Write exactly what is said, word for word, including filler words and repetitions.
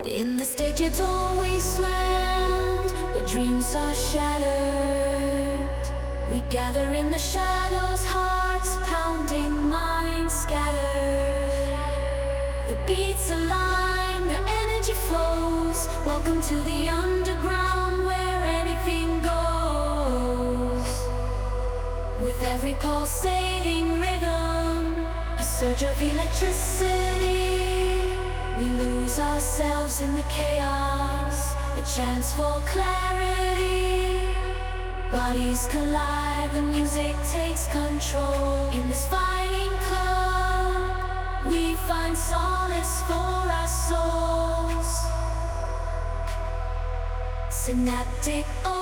In this digital wasteland, the dreams are shattered. We gather in the shadows, hearts pounding, minds scattered. The beats align, the energy flows. Welcome to the underground where anything goes. With every pulsating rhythm, a surge of electricity. We lose ourselves in the chaos, a chance for clarity. Bodies collide, the music takes control. In this fighting club, we find solace for our souls. Synaptic